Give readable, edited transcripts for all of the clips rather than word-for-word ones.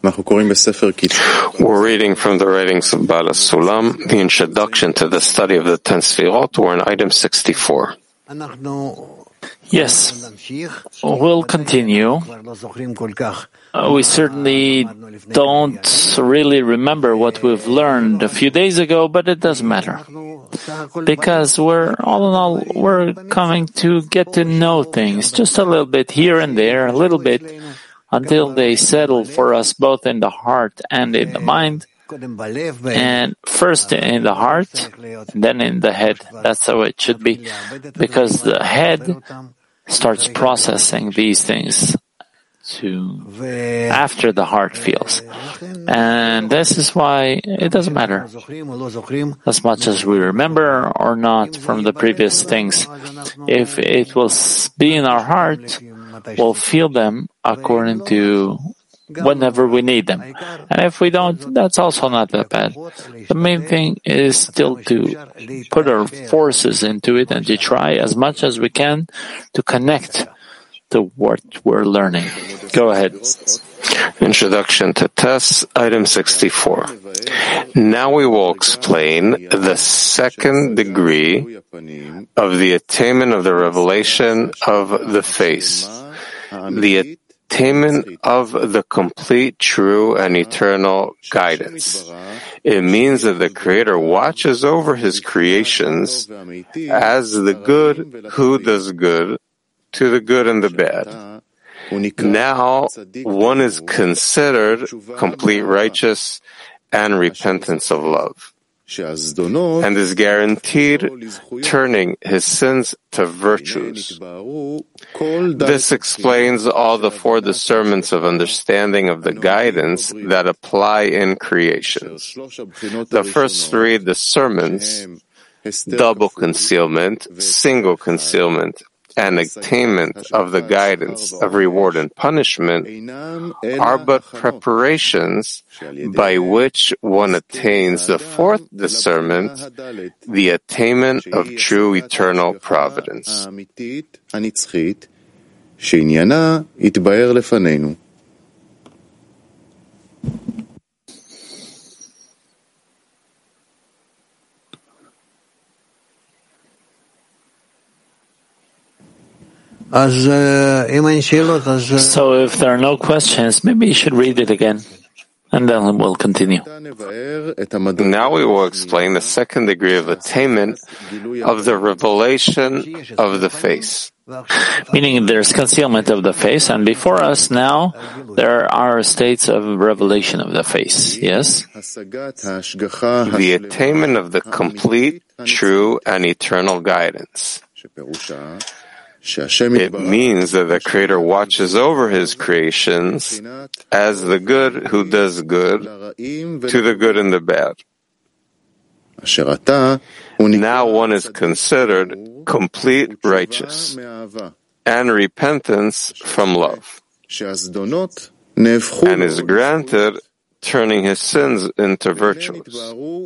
We're reading from the writings of Baal HaSulam, the introduction to the study of the 10 Sfirot. We're in item 64. Yes, we'll continue. We certainly don't really remember what we've learned a few days ago, but it doesn't matter. Because we're coming to get to know things just a little bit here and there, a little bit, until they settle for us both in the heart and in the mind. And first in the heart, then in the head. That's how it should be. Because the head starts processing these things after the heart feels. And this is why it doesn't matter as much as we remember or not from the previous things. If it will be in our heart, we'll feel them according to whenever we need them. And if we don't, that's also not that bad. The main thing is still to put our forces into it and to try as much as we can to connect to what we're learning. Go ahead. Introduction to Tess, item 64. Now we will explain the second degree of the attainment of the revelation of the face, the attainment of the complete, true, and eternal guidance. It means that the Creator watches over His creations as the good who does good to the good and the bad. Now one is considered complete righteous and repentance of love, and is guaranteed turning his sins to virtues. This explains all the 4 discernments of understanding of the guidance that apply in creations. The first 3 discernments, double concealment, single concealment, and attainment of the guidance of reward and punishment, are but preparations by which one attains the 4th discernment, the attainment of true eternal providence. So if there are no questions, maybe you should read it again, and then we'll continue. Now we will explain the second degree of attainment of the revelation of the face. Meaning there's concealment of the face, and before us now there are states of revelation of the face. Yes? The attainment of the complete, true, and eternal guidance. It means that the Creator watches over His creations as the good who does good to the good and the bad. Now one is considered complete righteous and repentance from love, and is granted turning his sins into virtues.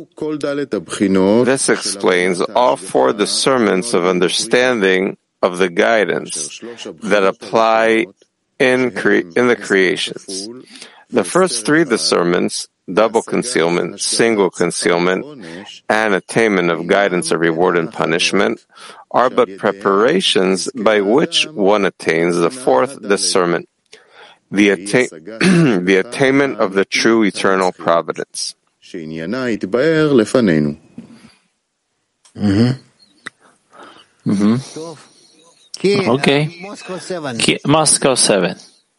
This explains all 4 discernments of understanding of the guidance that apply in the creations. The first 3 discernments, double concealment, single concealment, and attainment of guidance of reward and punishment, are but preparations by which one attains the 4th discernment, the attainment of the true eternal providence. Okay. Moscow 7.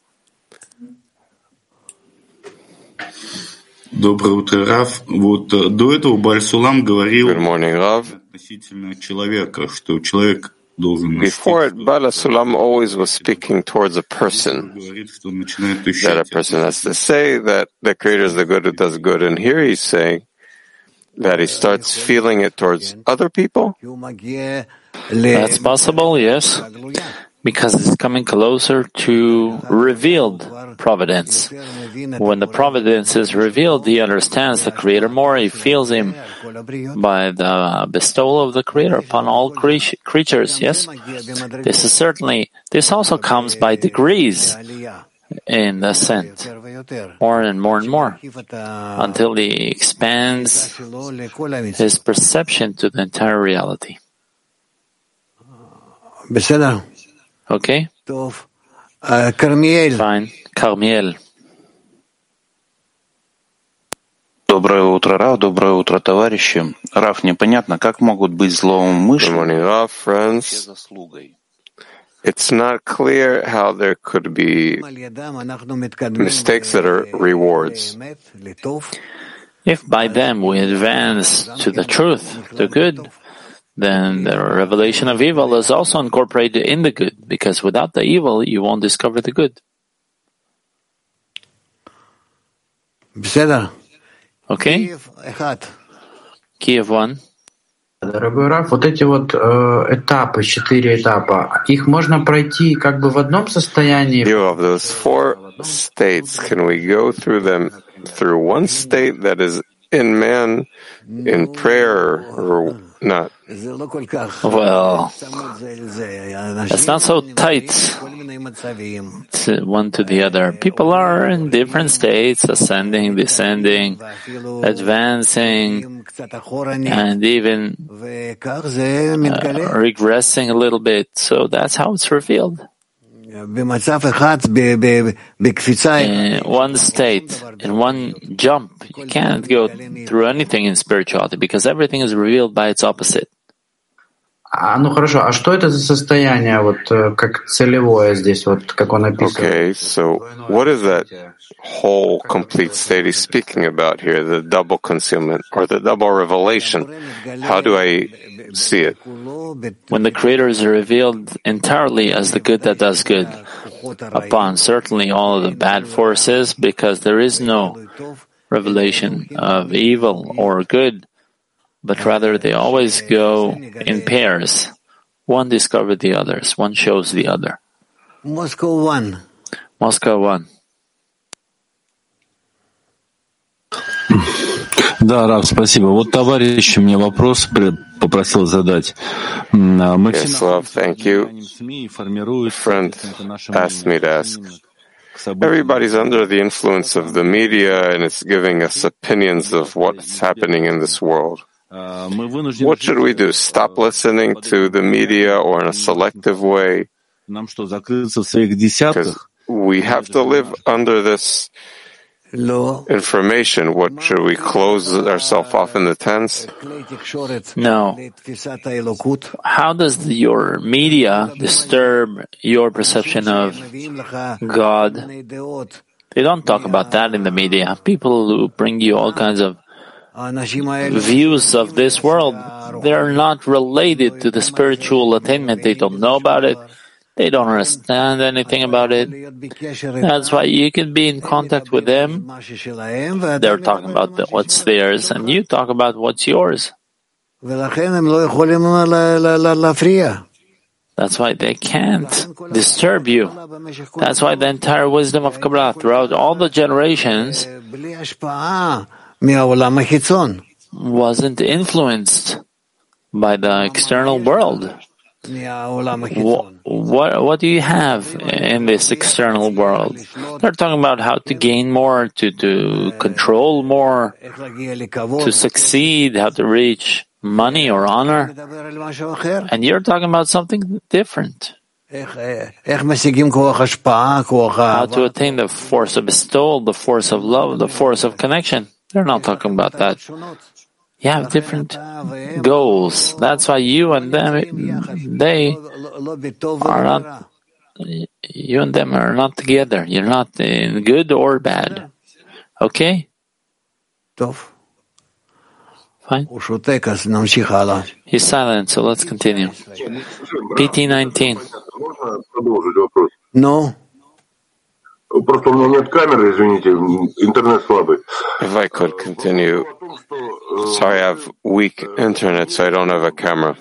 Доброе утро, Рав. Вот до этого Бааль Сулам говорил относительно человека, что человек должен... Before it, Baal HaSulam always was speaking towards a person, that a person has to say that the Creator is the good who does good, and here he's saying that he starts feeling it towards other people. That's possible, yes, because it's coming closer to revealed providence. When the providence is revealed, he understands the Creator more, he feels Him by the bestowal of the Creator upon all creatures, yes? This also comes by degrees, in ascent, more and more, until he expands his perception to the entire reality. Okay? Fine. Carmiel. Доброе утро, Рав. Доброе утро, товарищи. Рав, непонятно, как могут быть Good morning, злоумышленники Rav, friends. заслугой. It's not clear how there could be mistakes that are rewards. If by them we advance to the truth, the good, then the revelation of evil is also incorporated in the good, because without the evil, you won't discover the good. Okay? Kiev 1. Дорогой Раф, вот эти вот этапы, 4 этапа, их можно пройти как бы в одном состоянии? You have those 4 states. Can we go through them through one state that is in man, in prayer, or not? Well, it's not so tight one to the other. People are in different states, ascending, descending, advancing, and even regressing a little bit. So that's how it's revealed. In one state, in one jump, you can't go through anything in spirituality because everything is revealed by its opposite. Ну хорошо, а что это за состояние, вот как целевое здесь, вот как он описывает? Okay, so what is that whole complete state he's speaking about here, the double concealment or the double revelation? How do I see it? When the Creator is revealed entirely as the good that does good, upon certainly all of the bad forces, because there is no revelation of evil or good, but rather they always go in pairs. One discovers the others, one shows the other. Moscow 1. Да, Рав, спасибо. Вот товарищ мне вопрос попросил задать. Yes, love, thank you. A friend asked me to ask. Everybody's under the influence of the media and it's giving us opinions of what's happening in this world. What should we do? Stop listening to the media or in a selective way? Because we have to live under this information. What, should we close ourselves off in the tents? No. How does your media disturb your perception of God? They don't talk about that in the media. People who bring you all kinds of views of this world, they're not related to the spiritual attainment. They don't know about it. They don't understand anything about it. That's why you can be in contact with them. They're talking about what's theirs, and you talk about what's yours. That's why they can't disturb you. That's why the entire wisdom of Kabbalah throughout all the generations wasn't influenced by the external world. What do you have in this external world? They're talking about how to gain more, to control more, to succeed, how to reach money or honor. And you're talking about something different. How to attain the force of bestowal, the force of love, the force of connection. They're not talking about that. You have different goals. That's why you and them, they are not, you and them are not together. You're not in good or bad. Okay? Fine. He's silent, so let's continue. PT 19. No. If I could continue. Sorry, I have weak internet, so I don't have a camera.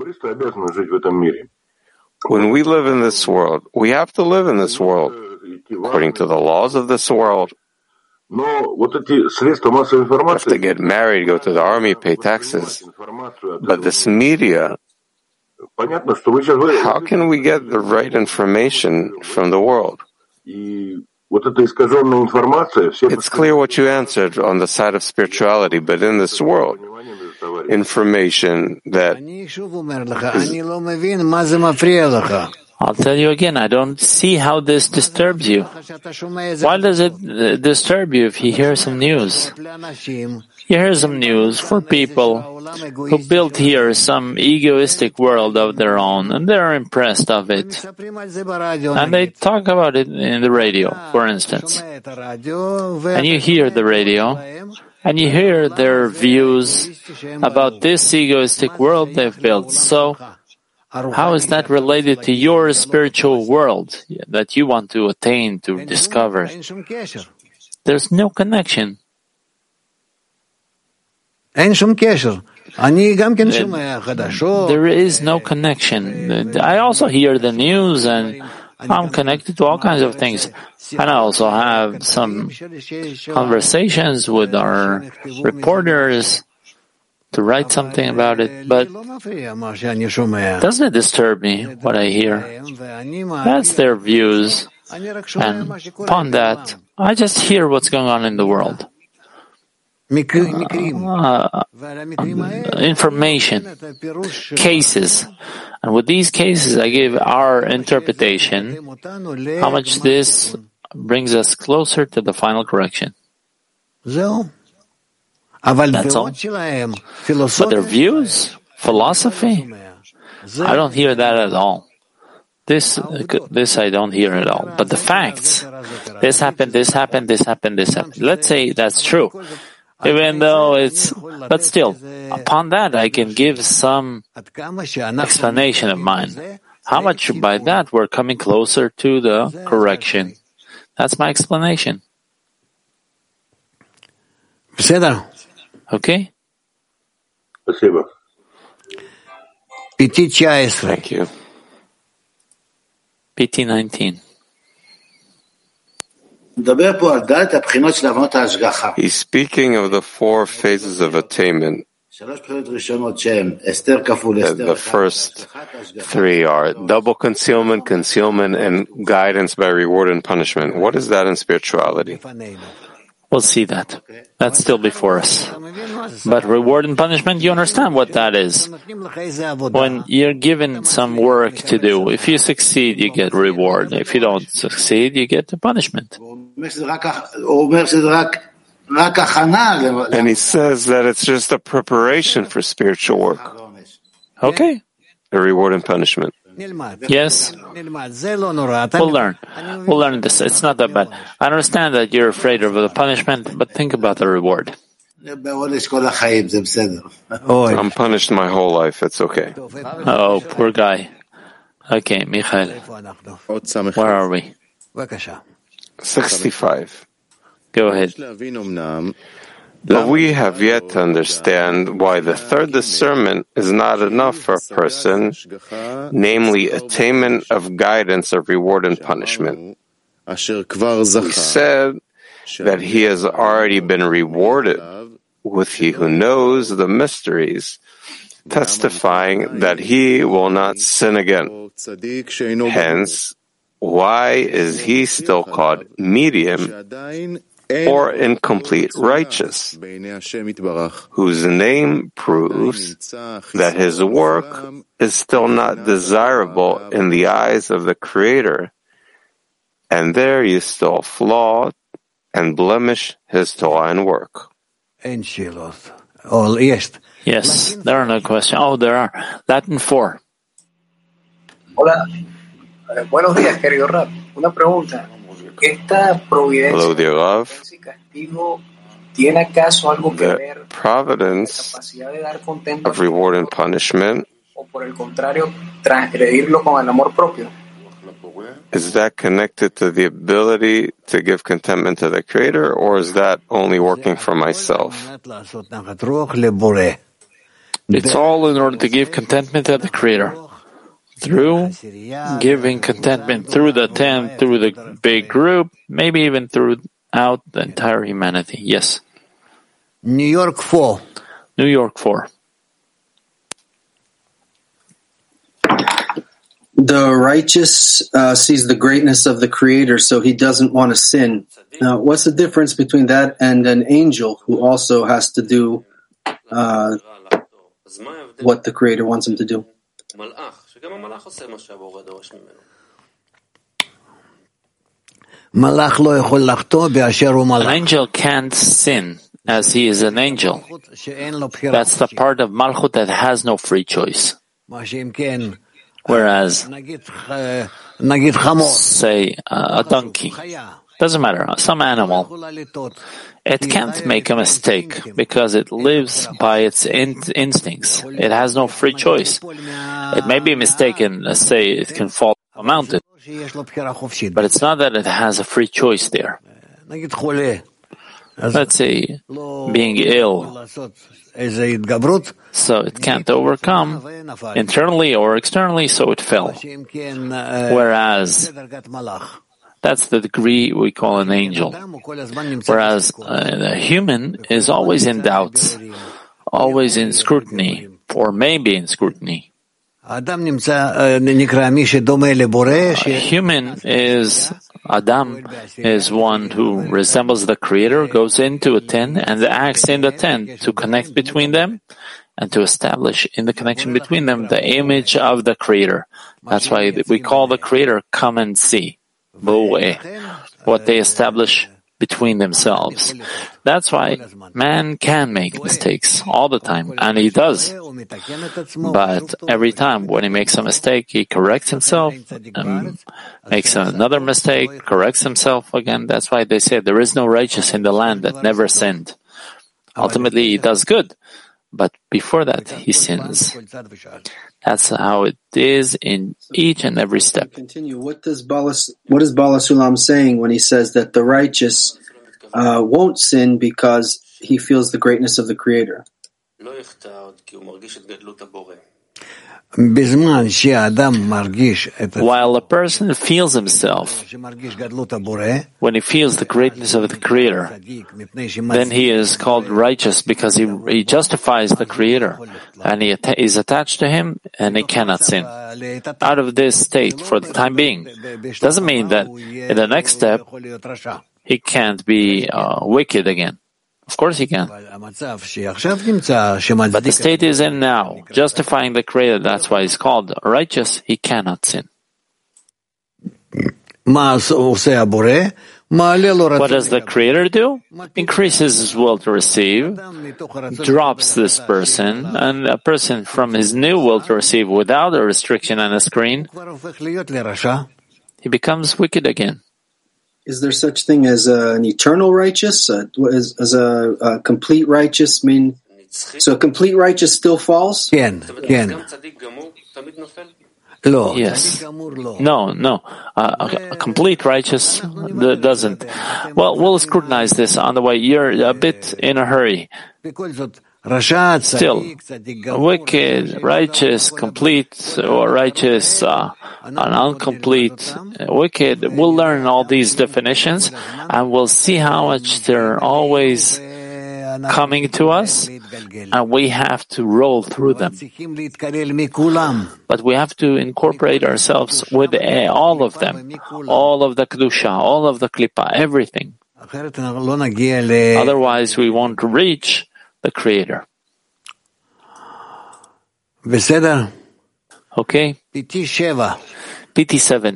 When we live in this world, we have to live in this world according to the laws of this world. We have to get married, go to the army, pay taxes. But this media, how can we get the right information from the world? It's clear what you answered on the side of spirituality, but in this world, information that I'll tell you again, I don't see how this disturbs you. Why does it disturb you if you hear some news? You hear some news for people who built here some egoistic world of their own, and they're impressed of it. And they talk about it in the radio, for instance. And you hear the radio, and you hear their views about this egoistic world they've built. So, how is that related to your spiritual world that you want to attain, to discover? There's no connection. There is no connection. I also hear the news and I'm connected to all kinds of things. And I also have some conversations with our reporters to write something about it, but doesn't it disturb me what I hear? That's their views. And upon that, I just hear what's going on in the world. Information, cases. And with these cases, I give our interpretation, how much this brings us closer to the final correction. That's all. But their views, philosophy, I don't hear that at all. This I don't hear at all. But the facts, this happened, this happened, this happened, this happened. Let's say that's true. Even though but still, upon that I can give some explanation of mine. How much by that we're coming closer to the correction. That's my explanation. Okay? Thank you. PT 19. He's speaking of the 4 phases of attainment. The first 3 are double concealment, concealment, and guidance by reward and punishment. What is that in spirituality? We'll see that. That's still before us. But reward and punishment, you understand what that is. When you're given some work to do, if you succeed, you get reward. If you don't succeed, you get the punishment. And he says that it's just a preparation for spiritual work. Okay. The reward and punishment. Yes. We'll learn. We'll learn this. It's not that bad. I understand that you're afraid of the punishment, but think about the reward. I'm punished my whole life. It's okay. Oh, poor guy. Okay, Michael. Where are we? 65. Go ahead. But we have yet to understand why the third discernment is not enough for a person, namely attainment of guidance of reward and punishment. We said that he has already been rewarded with he who knows the mysteries, testifying that he will not sin again. Hence, why is he still called medium or incomplete righteous, whose name proves that his work is still not desirable in the eyes of the Creator, and there you still flaw and blemish his Torah and work? Yes, there are no questions. Oh, there are. Latin 4. Hola. Buenos días, querido Rab. Una pregunta. Hello, dear Rav. The providence of reward and punishment, is that connected to the ability to give contentment to the Creator, or is that only working for myself? It's all in order to give contentment to the Creator. Through giving contentment through the 10, through the big group, maybe even throughout the entire humanity. Yes. New York 4. New York 4. The righteous sees the greatness of the Creator, so he doesn't want to sin. Now, what's the difference between that and an angel who also has to do what the Creator wants him to do? An angel can't sin as he is an angel. That's the part of Malchut that has no free choice. Whereas, say, a donkey, doesn't matter, some animal, it can't make a mistake because it lives by its instincts. It has no free choice. It may be mistaken, let's say it can fall off a mountain, but it's not that it has a free choice there. Let's say, being ill, so it can't overcome internally or externally, so it fell. Whereas, that's the degree we call an angel. Whereas the human is always in doubts, always in scrutiny, or maybe in scrutiny. Human is, Adam is one who resembles the Creator, goes into a tent and acts in the tent to connect between them and to establish in the connection between them the image of the Creator. That's why we call the Creator come and see, what they establish between themselves. That's why man can make mistakes all the time, and he does. But every time when he makes a mistake, he corrects himself, makes another mistake, corrects himself again. That's why they say there is no righteous in the land that never sinned. Ultimately, he does good, but before that, he sins. That's how it is in each and every step. Continue. What is Bala Sulam saying when he says that the righteous won't sin because he feels the greatness of the Creator? While a person feels himself, when he feels the greatness of the Creator, then he is called righteous because he justifies the Creator and he is attached to him and he cannot sin. Out of this state for the time being, doesn't mean that in the next step he can't be wicked again. Of course he can. But the state is in now, justifying the Creator, that's why he's called righteous, he cannot sin. What does the Creator do? Increases his will to receive, drops this person, and a person from his new will to receive without a restriction and a screen, he becomes wicked again. Is there such thing as an eternal righteous? As a complete righteous mean? So a complete righteous still falls? Yes. No. A complete righteous doesn't. Well, we'll scrutinize this on the way. You're a bit in a hurry. Still, wicked, righteous, complete, or righteous, an incomplete, wicked, we'll learn all these definitions and we'll see how much they're always coming to us and we have to roll through them. But we have to incorporate ourselves with all of them, all of the Kedusha, all of the Klippa, everything. Otherwise we won't reach the Creator. Okay? PT7.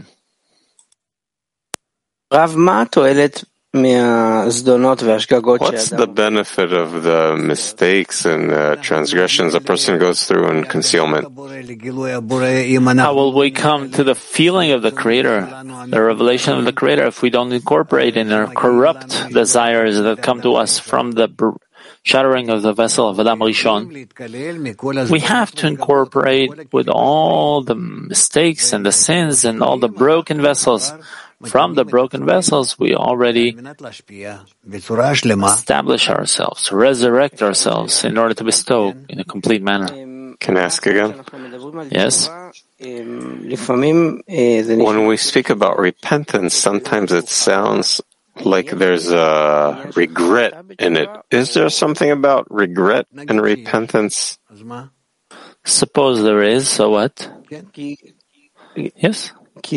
What's the benefit of the mistakes and transgressions a person goes through in concealment? How will we come to the feeling of the Creator, the revelation of the Creator, if we don't incorporate in our corrupt desires that come to us from the shattering of the vessel of Adam Rishon? We have to incorporate with all the mistakes and the sins and all the broken vessels. From the broken vessels, we already establish ourselves, resurrect ourselves in order to bestow in a complete manner. Can I ask again? Yes. When we speak about repentance, sometimes it sounds like there's a regret in it. Is there something about regret and repentance? Suppose there is, so what? Yes?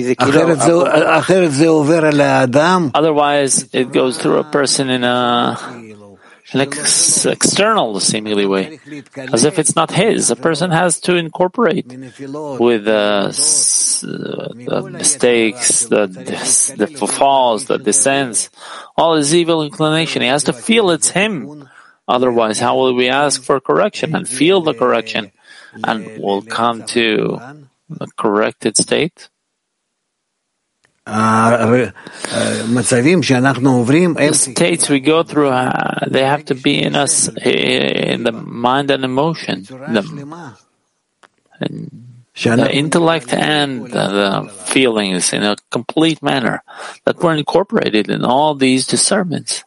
Otherwise, it goes through a person in an external, seemingly way, as if it's not his. A person has to incorporate with the mistakes, the falls, the descents, all his evil inclination. He has to feel it's him. Otherwise, how will we ask for correction and feel the correction and will come to a corrected state? The states we go through, they have to be in us, in the mind and emotion, the intellect and the feelings in a complete manner, that we're incorporated in all these discernments.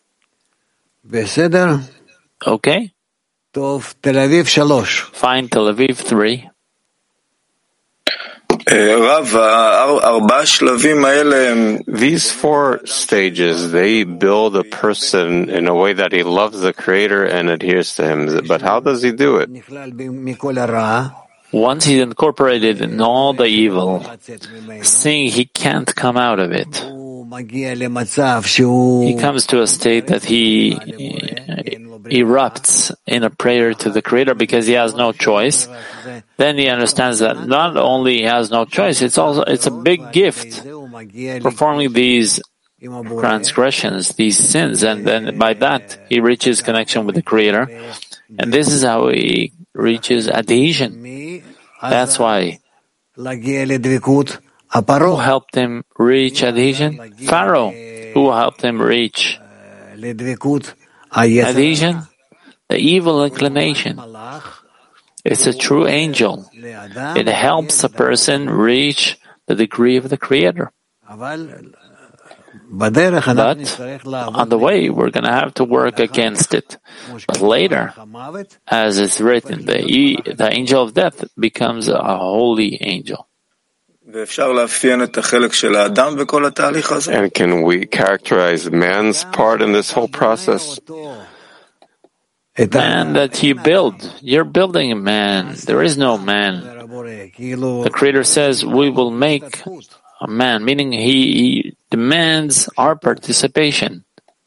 Okay? Fine, Tel Aviv 3. These 4 stages, they build a person in a way that he loves the Creator and adheres to Him. But how does he do it? Once he's incorporated in all the evil, seeing he can't come out of it, he comes to a state that he erupts in a prayer to the Creator because he has no choice. Then he understands that not only he has no choice, it's a big gift performing these transgressions, these sins, and then by that he reaches connection with the Creator, and this is how he reaches adhesion. That's why. Who helped him reach adhesion? Pharaoh. Who helped him reach adhesion? The evil inclination. It's a true angel. It helps a person reach the degree of the Creator. But on the way, we're going to have to work against it. But later, as it's written, the angel of death becomes a holy angel. And can we characterize man's part in this whole process? Man that you build. You're building a man. There is no man. The Creator says we will make a man, meaning he demands our participation.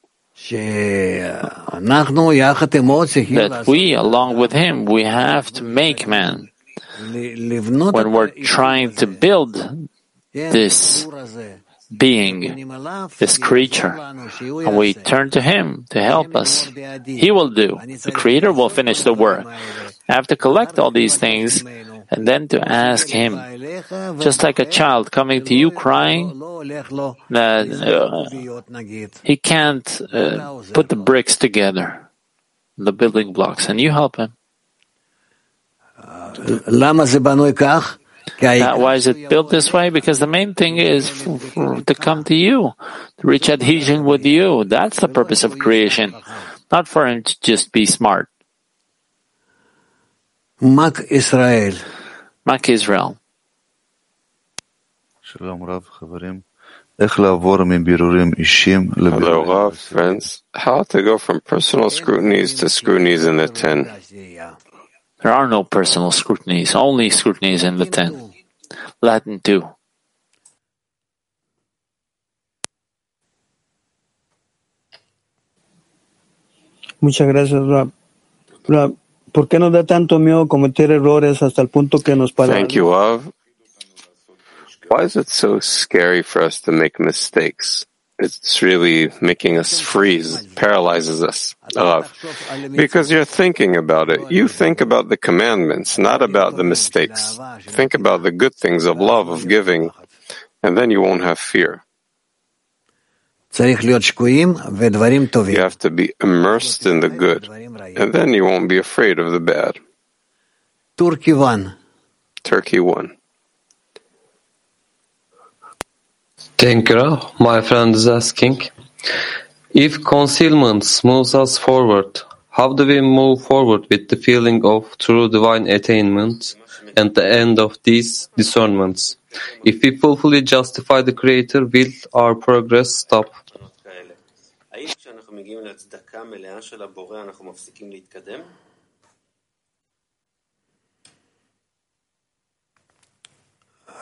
That we, along with him, we have to make man. When we're trying to build this being, this creature, and we turn to Him to help us, He will do. The Creator will finish the work. I have to collect all these things and then to ask Him, just like a child coming to you crying, that he can't put the bricks together, the building blocks, and you help him. Why is it built this way? Because the main thing is to come to you, to reach adhesion with you. That's the purpose of creation, not for him to just be smart. Mak Israel. Hello, Rav, friends. How to go from personal scrutinies to scrutinies in the 10? There are no personal scrutinies, only scrutinies in the 10. Latin 2. Muchas gracias, Rab. Rab, ¿por qué nos da tanto miedo cometer errores hasta el punto que nos paraliza? Thank you, Rav. Why is it so scary for us to make mistakes? It's really making us freeze, paralyzes us. Because you're thinking about it. You think about the commandments, not about the mistakes. Think about the good things of love, of giving, and then you won't have fear. You have to be immersed in the good, and then you won't be afraid of the bad. Turkey 1. Thank you. My friend is asking, if concealment moves us forward, how do we move forward with the feeling of true divine attainment and the end of these discernments? If we fully justify the Creator, will our progress stop?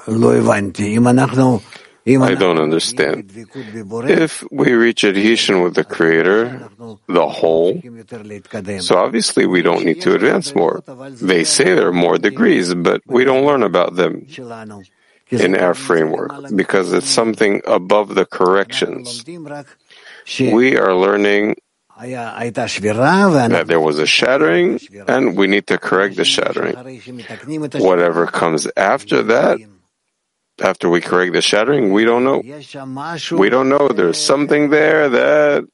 I don't understand. If we reach adhesion with the Creator, the whole, so obviously we don't need to advance more. They say there are more degrees, but we don't learn about them in our framework because it's something above the corrections. We are learning that there was a shattering and we need to correct the shattering. Whatever comes after that, after we correct the shattering, we don't know. We don't know. There's something there that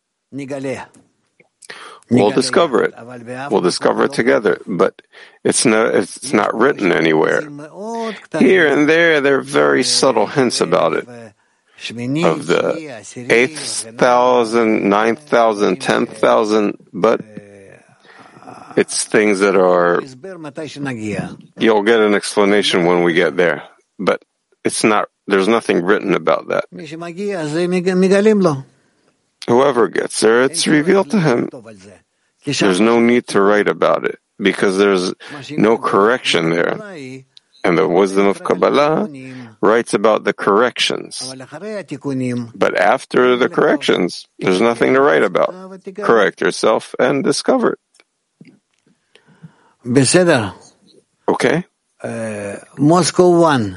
we'll discover it. We'll discover it together. But it's not written anywhere. Here and there are very subtle hints about it. Of the 8,000, 9,000, 10,000, but it's things that are, you'll get an explanation when we get there. But it's not, there's nothing written about that. Whoever gets there, it's revealed to him. There's no need to write about it because there's no correction there. And the wisdom of Kabbalah writes about the corrections. But after the corrections, there's nothing to write about. Correct yourself and discover it. Okay? Moscow 1.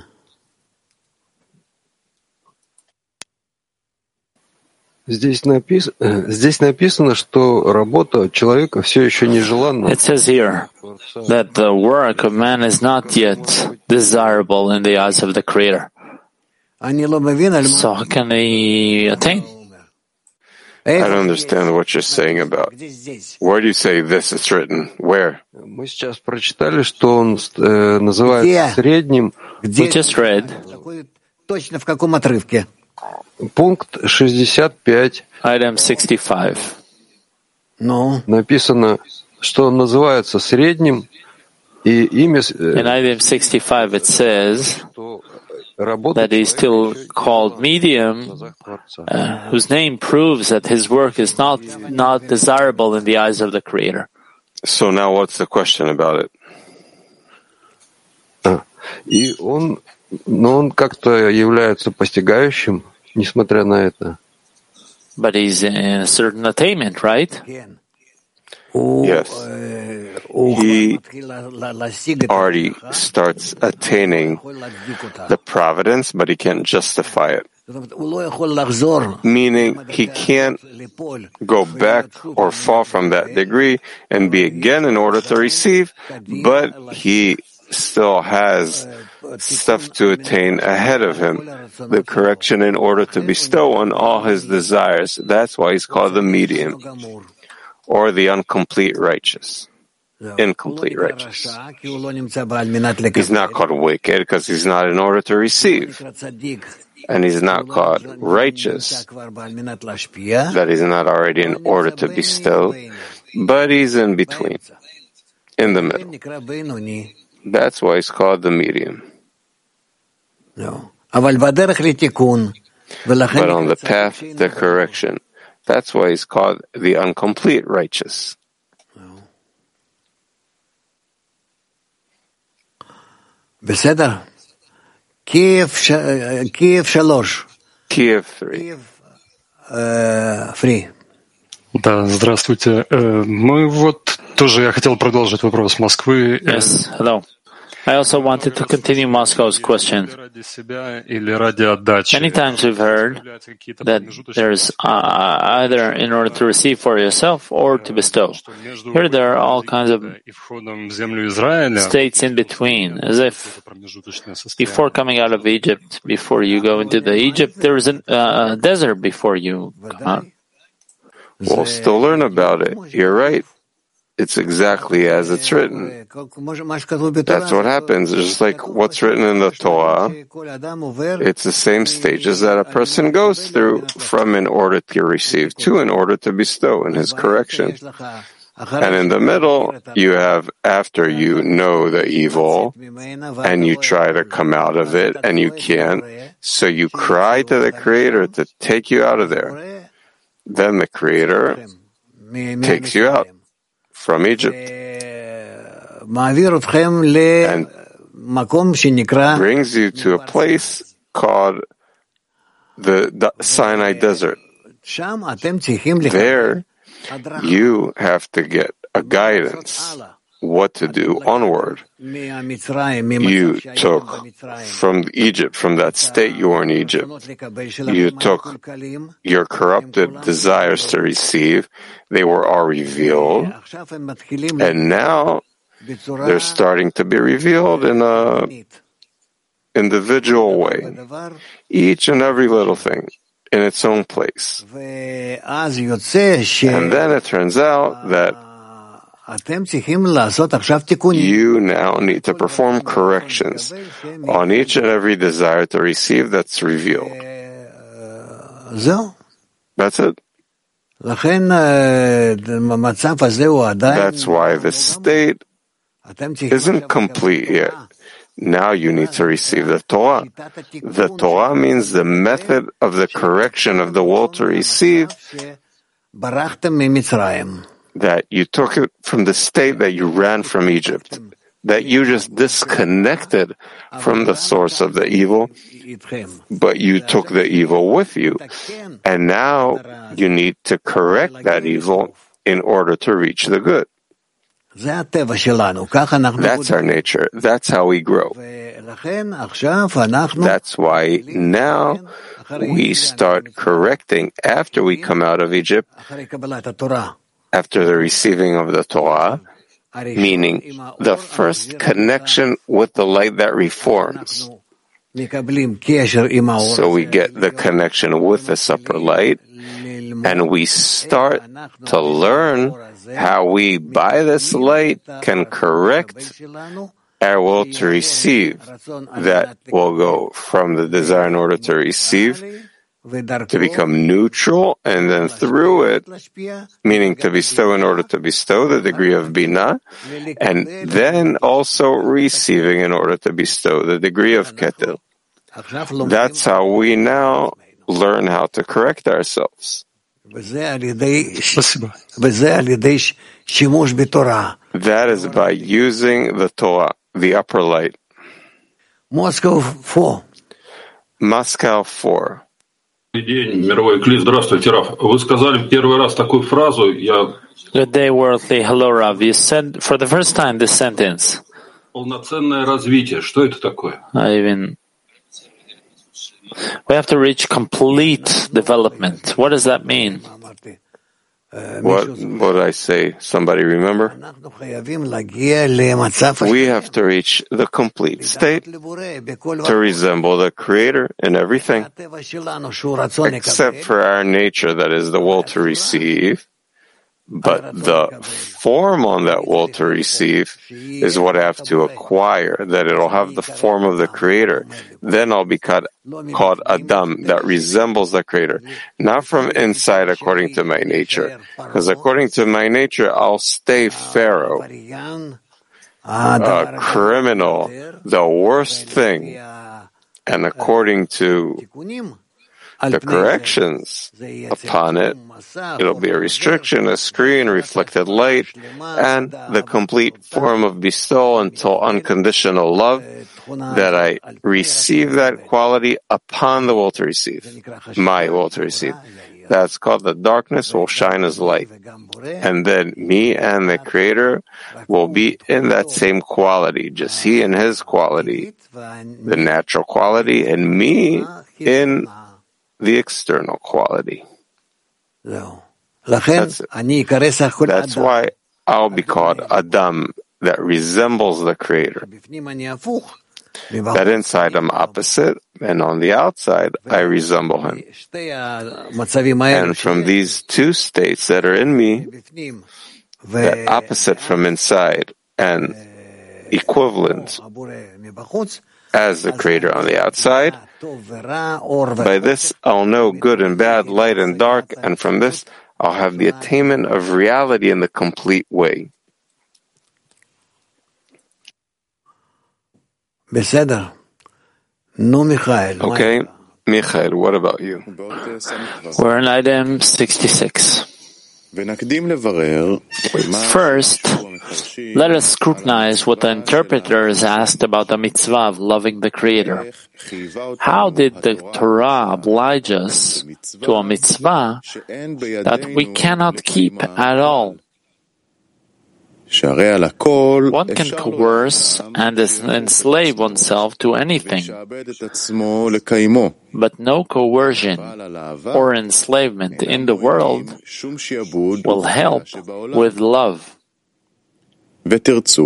Здесь написано, что работа человека все еще нежеланна. It says here that the work of man is not yet desirable in the eyes of the Creator. So how can he attain? I don't understand what you're saying about. Where do you say this is written? Where? Мы сейчас прочитали, что он называется средним. We just read. Точно в каком отрывке? Пункт 65. Item 65. Написано, что он называется средним, и имя... In item 65 it says that he's still called medium, whose name proves that his work is not desirable in the eyes of the Creator. So now what's the question about it? И он как-то является постигающим, несмотря на это. But he's in a certain attainment, right? Yes. He already starts attaining the providence, but he can't justify it. Meaning he can't go back or fall from that degree and be again in order to receive, but he still has stuff to attain ahead of him, the correction in order to bestow on all his desires. That's why he's called the medium, or the incomplete righteous. Incomplete righteous. He's not called wicked because he's not in order to receive. And he's not called righteous, that he's not already in order to bestow, but he's in between, in the middle. That's why it's called the medium. But on the path to correction, that's why it's called the incomplete righteous. Kiev 3. Free. Да, здравствуйте. Мы вот тоже, я хотел продолжить вопрос Москвы. Yes, hello. I also wanted to continue Moscow's question. Many times we've heard that there's either in order to receive for yourself or to bestow. Here there are all kinds of states in between, as if before coming out of Egypt, before you go into the Egypt, there is a desert before you come out. We'll still learn about it. You're right. It's exactly as it's written. That's what happens. It's just like what's written in the Torah. It's the same stages that a person goes through from in order to receive to in order to bestow in his correction. And in the middle, you have after you know the evil and you try to come out of it and you can't. So you cry to the Creator to take you out of there. Then the Creator takes you out from Egypt and brings you to a place called the Sinai Desert. There, you have to get a guidance what to do onward. You took from Egypt, from that state you were in Egypt, you took your corrupted desires to receive. They were all revealed, and now they're starting to be revealed in a individual way, each and every little thing in its own place. And then it turns out that you now need to perform corrections on each and every desire to receive that's revealed. That's it. That's why the state isn't complete yet. Now you need to receive the Torah. The Torah means the method of the correction of the will to receive, that you took it from the state that you ran from Egypt, that you just disconnected from the source of the evil, but you took the evil with you. And now you need to correct that evil in order to reach the good. That's our nature. That's how we grow. That's why now we start correcting after we come out of Egypt, after the receiving of the Torah, meaning the first connection with the light that reforms. So we get the connection with the supper light, and we start to learn how we, by this light, can correct our will to receive. That will go from the desire in order to receive to become neutral, and then through it, meaning to bestow in order to bestow, the degree of Binah, and then also receiving in order to bestow, the degree of Keter. That's how we now learn how to correct ourselves. That is by using the Torah, the upper light. Moscow 4. День, мировой клип. Здравствуйте, Раф. Вы сказали в первый раз такую фразу, Good day, worldly. Hello, Rav. You said for the first time this sentence. Полноценное развитие. Что это такое? We have to reach complete development. What does that mean? What did I say? Somebody remember? We have to reach the complete state to resemble the Creator in everything, except for our nature, that is the will to receive. But the form on that will to receive is what I have to acquire, that it'll have the form of the Creator. Then I'll be called Adam, that resembles the Creator. Not from inside according to my nature. Because according to my nature, I'll stay Pharaoh, a criminal, the worst thing. And according to the corrections upon it, it'll be a restriction, a screen, reflected light, and the complete form of bestowal until unconditional love, that I receive that quality upon the will to receive, my will to receive. That's called the darkness will shine as light. And then me and the Creator will be in that same quality, just He in His quality, the natural quality, and me in the external quality. That's it. That's why I'll be called Adam, that resembles the Creator. That inside I'm opposite, and on the outside I resemble Him. And from these two states that are in me, that opposite from inside and equivalent as the Creator on the outside, by this I'll know good and bad, light and dark, and from this I'll have the attainment of reality in the complete way. Okay, Michael, what about you? We're in item 66. First, let us scrutinize what the interpreters asked about the mitzvah of loving the Creator. How did the Torah oblige us to a mitzvah that we cannot keep at all? One can coerce and enslave oneself to anything, but no coercion or enslavement in the world will help with love. They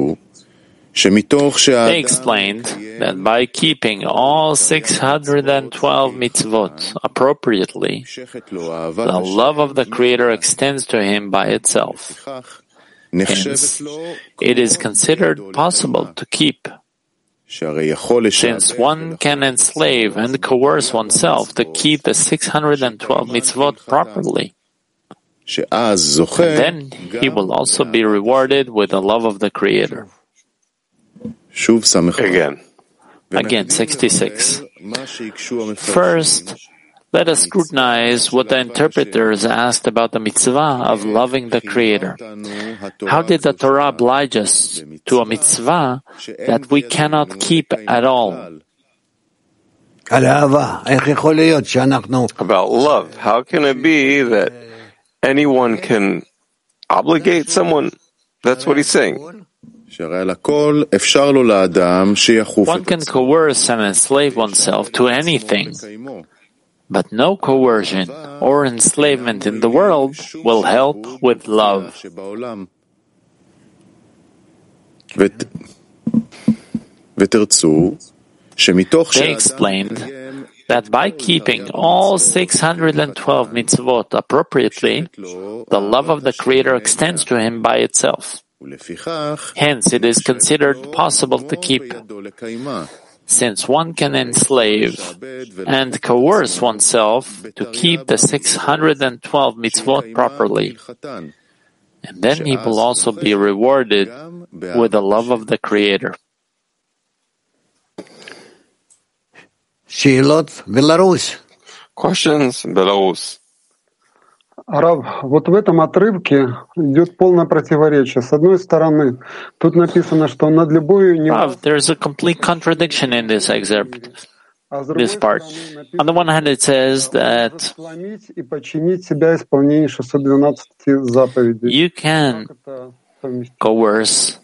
explained that by keeping all 612 mitzvot appropriately, the love of the Creator extends to him by itself. Hence, it is considered possible to keep, since one can enslave and coerce oneself to keep the 612 mitzvot properly. And then he will also be rewarded with the love of the Creator. Again, 66. First, let us scrutinize what the interpreters asked about the mitzvah of loving the Creator. How did the Torah oblige us to a mitzvah that we cannot keep at all? About love, how can it be that anyone can obligate someone? That's what he's saying. One can coerce and enslave oneself to anything, but no coercion or enslavement in the world will help with love. They explained that by keeping all 612 mitzvot appropriately, the love of the Creator extends to him by itself. Hence, it is considered possible to keep, since one can enslave and coerce oneself to keep the 612 mitzvot properly. And then he will also be rewarded with the love of the Creator. Questions, Belarus. Рав, вот в этом отрывке идет полное противоречие. С одной стороны, тут написано, что над любой... Rav, there's a complete contradiction in this excerpt, this part. On the one hand, it says that you can coerce.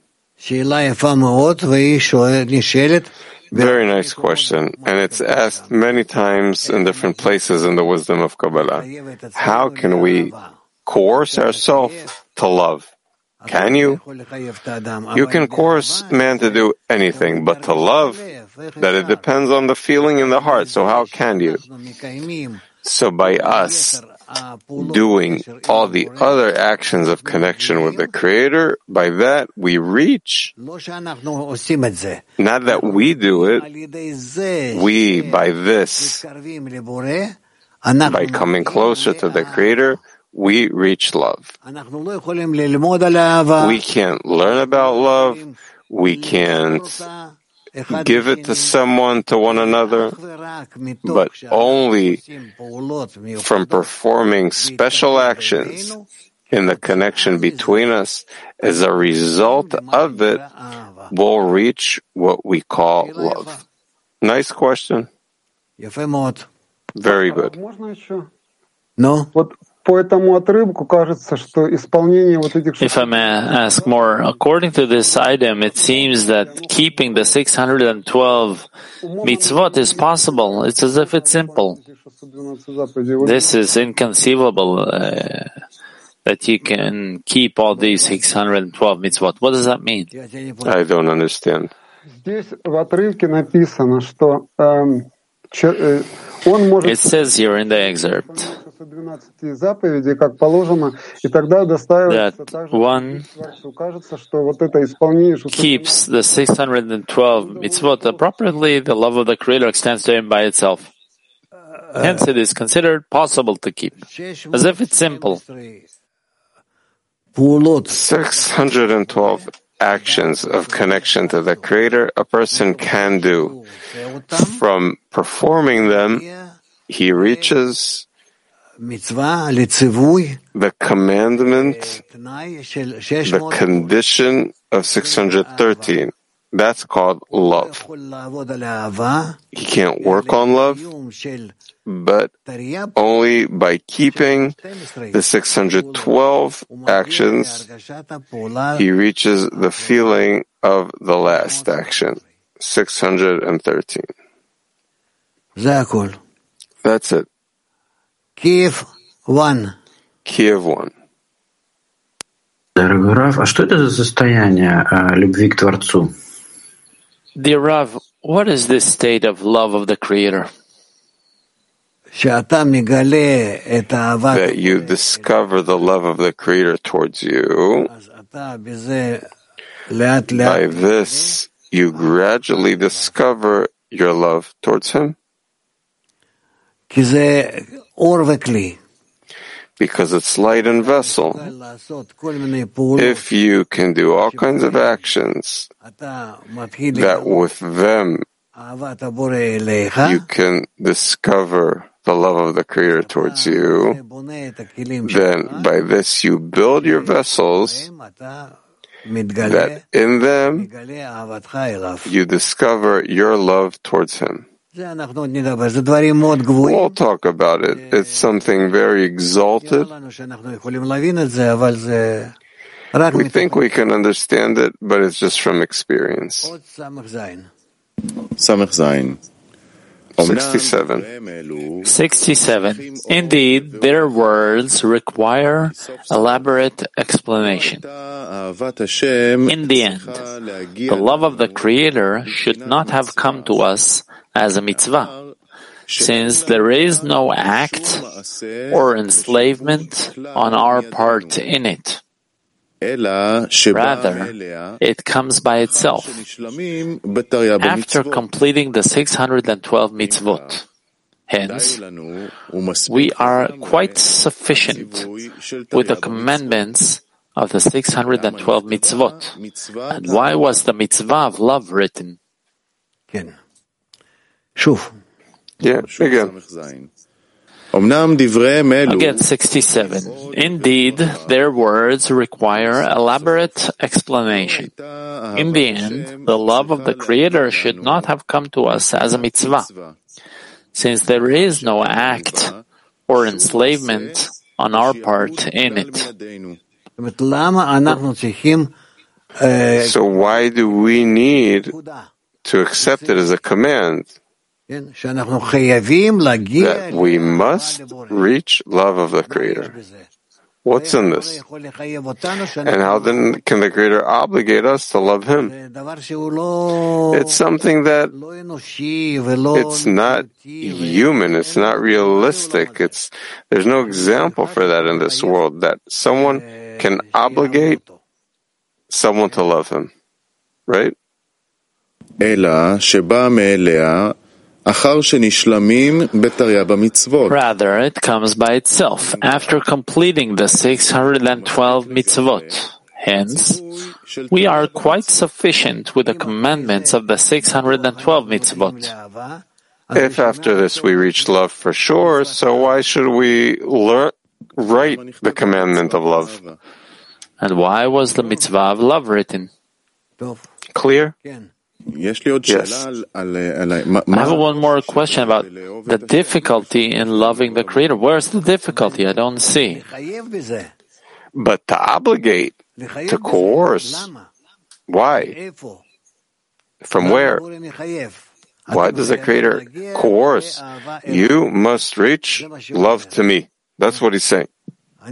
Very nice question, and it's asked many times in different places in the wisdom of Kabbalah. How can we coerce ourselves to love? Can you? You can coerce man to do anything, but to love, that it depends on the feeling in the heart, so how can you? So by us doing all the other actions of connection with the Creator, by that we reach, not that we do it, we, by this, by coming closer to the Creator, we reach love. We can't learn about love, we can't give it to someone, to one another, but only from performing special actions in the connection between us. As a result of it, we'll reach what we call love. Nice question. Very good. No. If I may ask more, according to this item, it seems that keeping the 612 mitzvot is possible. It's as if it's simple. This is inconceivable that you can keep all these 612 mitzvot. What does that mean? I don't understand. It says here in the excerpt that one keeps the 612 mitzvot appropriately, the love of the Creator extends to him by itself. Hence it is considered possible to keep, as if it's simple. 612 actions of connection to the Creator a person can do. From performing them, he reaches the commandment, the condition of 613. That's called love. He can't work on love, but only by keeping the 612 actions, he reaches the feeling of the last action, 613. That's it. Kiev 1. Kiev 1. Дорогой Рав, а что это за состояние любви к Творцу? Dear Rav, what is this state of love of the Creator? That you discover the love of the Creator towards you. By this, you gradually discover your love towards Him. Because it's light and vessel. If you can do all kinds of actions, that with them you can discover the love of the Creator towards you, then by this you build your vessels, that in them you discover your love towards Him. We'll talk about it. It's something very exalted. We think we can understand it, but it's just from experience. 67. 67. Indeed, their words require elaborate explanation. In the end, the love of the Creator should not have come to us as a mitzvah, since there is no act or enslavement on our part in it. Rather, it comes by itself, after completing the 612 mitzvot. Hence, we are quite sufficient with the commandments of the 612 mitzvot. And why was the mitzvah of love written? Yeah, again. Again, 67. Indeed, their words require elaborate explanation. In the end, the love of the Creator should not have come to us as a mitzvah, since there is no act or enslavement on our part in it. So why do we need to accept it as a command? That we must reach love of the Creator. What's in this? And how then can the Creator obligate us to love Him? It's something that it's not human, it's not realistic. There's no example for that in this world, that someone can obligate someone to love him. Right? Rather, it comes by itself, after completing the 612 mitzvot. Hence, we are quite sufficient with the commandments of the 612 mitzvot. If after this we reach love for sure, so why should we write the commandment of love? And why was the mitzvah of love written? Clear? Yes. I have one more question about the difficulty in loving the Creator. Where's the difficulty? I don't see. But to obligate, to coerce, why? From where? Why does the Creator coerce? You must reach love to me. That's what He's saying. I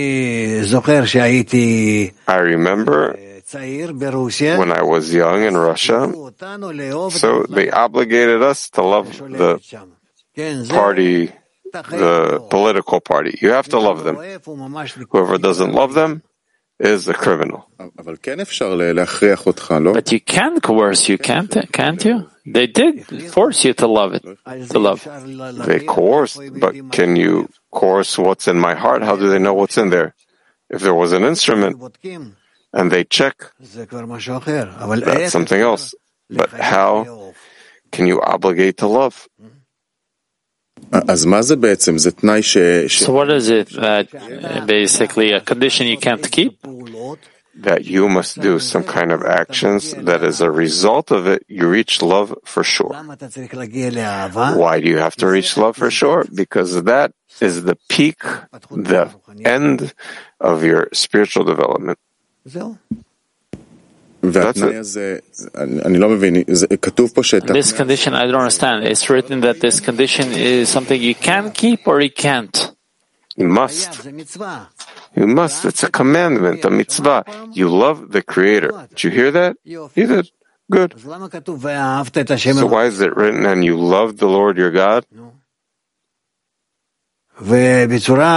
remember when I was young in Russia, so they obligated us to love the party, the political party. You have to love them. Whoever doesn't love them is a criminal. But you can coerce you, can't you? They did force you to love it. They coerced, but can you coerce what's in my heart? How do they know what's in there? If there was an instrument and they check, that's something else. But how can you obligate to love? So what is it that basically a condition you can't keep? That you must do some kind of actions that as a result of it, you reach love for sure. Why do you have to reach love for sure? Because that is the peak, the end of your spiritual development. That's it. This condition, I don't understand. It's written that this condition is something you can keep or you can't. You must. You must. It's a commandment, a mitzvah. You love the Creator. Did you hear that? You did. Good. So why is it written, and you love the Lord your God? And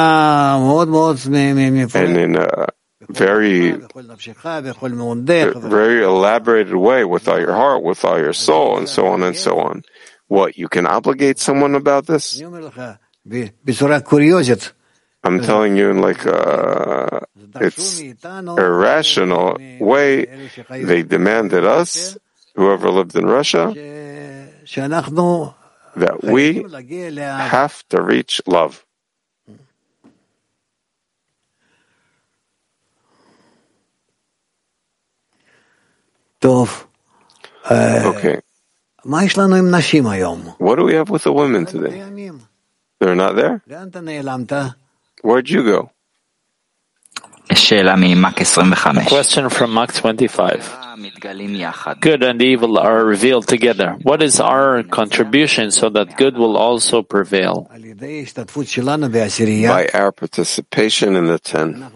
in a very elaborated way, with all your heart, with all your soul, and so on and so on. What, you can obligate someone about this? I'm telling you in like it's irrational way. They demanded us, whoever lived in Russia, that we have to reach love. Okay. What do we have with the women today? They're not there? Where'd you go? A question from Mach 25. Good and evil are revealed together. What is our contribution so that good will also prevail? By our participation in the 10.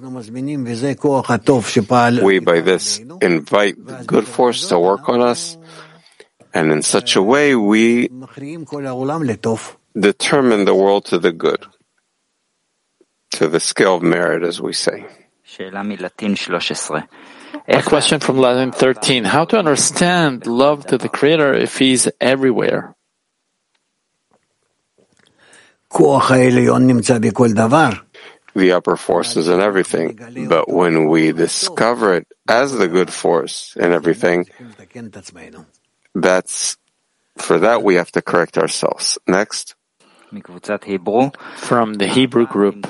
We, by this, invite the good force to work on us, and in such a way we determine the world to the good, to the scale of merit, as we say. A question from Latin 13. How to understand love to the Creator if He's everywhere? The upper force is in everything, but when we discover it as the good force in everything, for that we have to correct ourselves. Next. From the Hebrew group.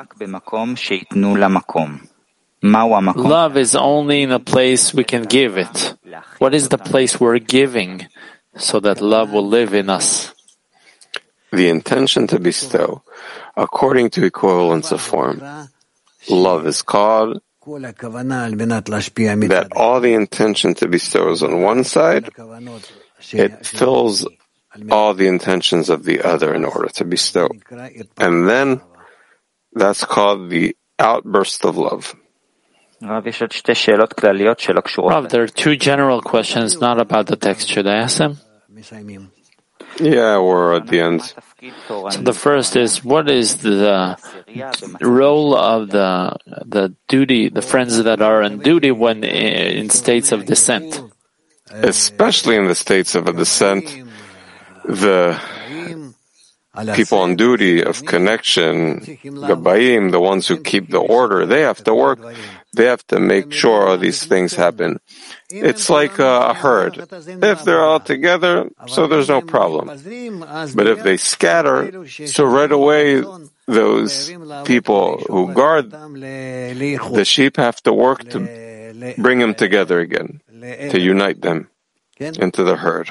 Love is only in a place we can give it. What is the place we're giving so that love will live in us? The intention to bestow, according to equivalence of form. Love is called that all the intention to bestow is on one side, it fills all the intentions of the other in order to bestow. And then that's called the outburst of love. Rav, there are two general questions not about the text. Should I ask them? Yeah, we're at the end. So the first is, what is the role of the duty, the friends that are on duty when in states of descent? Especially in the states of a descent, the people on duty of connection, Gabayim, the ones who keep the order, they have to work. They have to make sure all these things happen. It's like a herd. If they're all together, so there's no problem. But if they scatter, so right away those people who guard the sheep have to work to bring them together again, to unite them into the herd.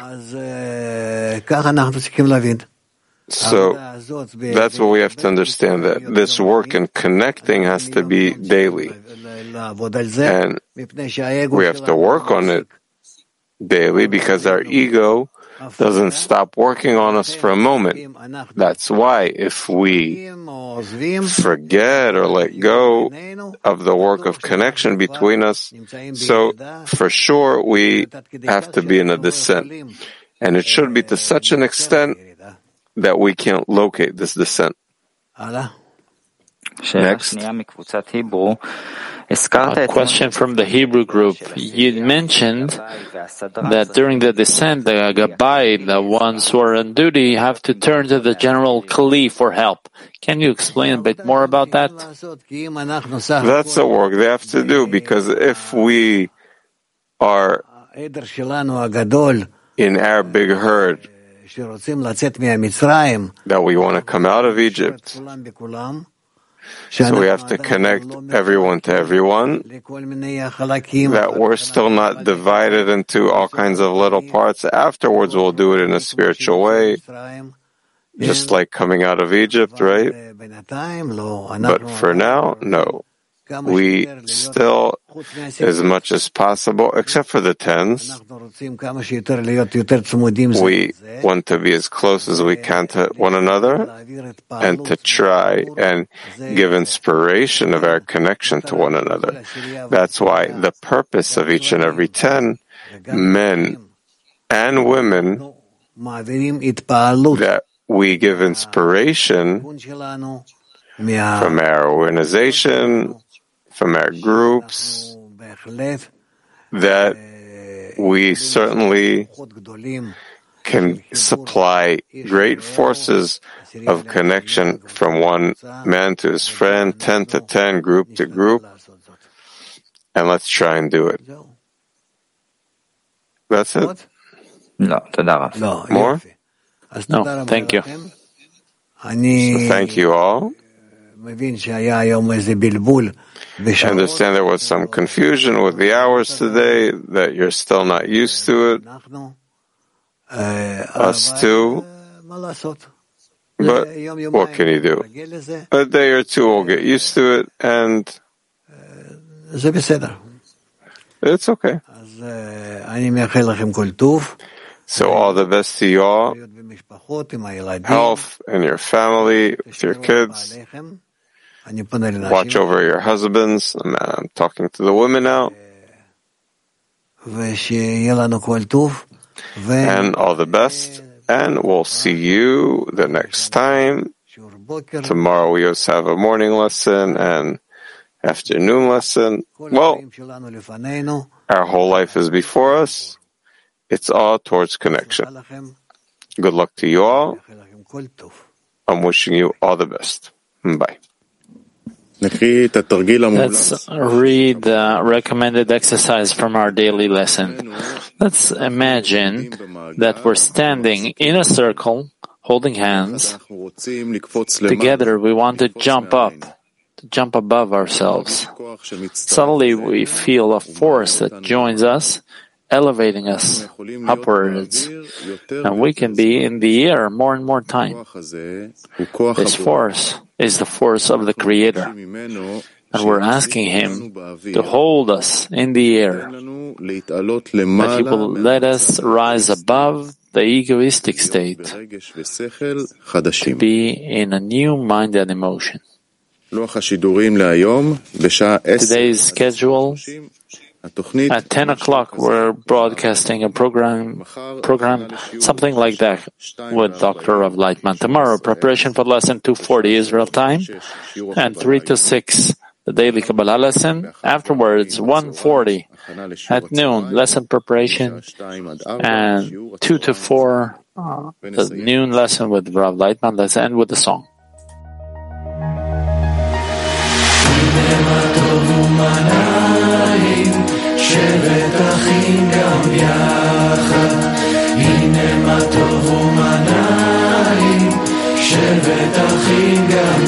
So that's what we have to understand, that this work in connecting has to be daily. And we have to work on it daily because our ego doesn't stop working on us for a moment. That's why if we forget or let go of the work of connection between us, so for sure we have to be in a descent. And it should be to such an extent that we can't locate this descent. Next. A question from the Hebrew group. You mentioned that during the descent, the Gabbai, the ones who are on duty, have to turn to the general Kali for help. Can you explain a bit more about that? That's the work they have to do, because if we are in our big herd that we want to come out of Egypt. So we have to connect everyone to everyone, that we're still not divided into all kinds of little parts. Afterwards, we'll do it in a spiritual way, just like coming out of Egypt, right? But for now, no. We still, as much as possible, except for the tens, we want to be as close as we can to one another and to try and give inspiration of our connection to one another. That's why the purpose of each and every 10, men and women, that we give inspiration from our organization, from our groups, that we certainly can supply great forces of connection from one man to his friend, 10 to 10, group to group, and let's try and do it. That's it? No, more? No, thank you. So thank you all. I understand there was some confusion with the hours today, that you're still not used to it. Us too. But what can you do? A day or two will get used to it, and it's okay. So all the best to you all. Health in your family, with your kids. Watch over your husbands. I'm talking to the women now. And all the best. And we'll see you the next time. Tomorrow we also have a morning lesson and afternoon lesson. Well, our whole life is before us. It's all towards connection. Good luck to you all. I'm wishing you all the best. Bye. Let's read the recommended exercise from our daily lesson. Let's imagine that we're standing in a circle, holding hands. Together we want to jump up, to jump above ourselves. Suddenly we feel a force that joins us, elevating us upwards, and we can be in the air more and more time. This force is the force of the Creator, and we're asking Him to hold us in the air, that He will let us rise above the egoistic state, to be in a new mind and emotion. Today's schedule, at 10 o'clock, we're broadcasting a program, something like that, with Dr. Rav Lightman. Tomorrow, preparation for lesson 240 Israel time, and 3 to 6, the daily Kabbalah lesson. Afterwards, 1:40 at noon, lesson preparation, and 2 to 4, the noon lesson with Rav Lightman. Let's end with the song. שבת אחים גם יחד, הנה מה טוב ומנעים, שבת אחים גם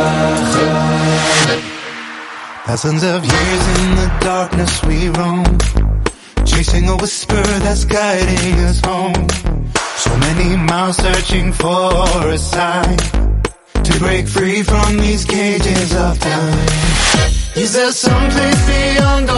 יחד. Thousands of years in the darkness we roam, chasing a whisper that's guiding us home. So many miles searching for a sign, to break free from these cages of time. Is there some place beyond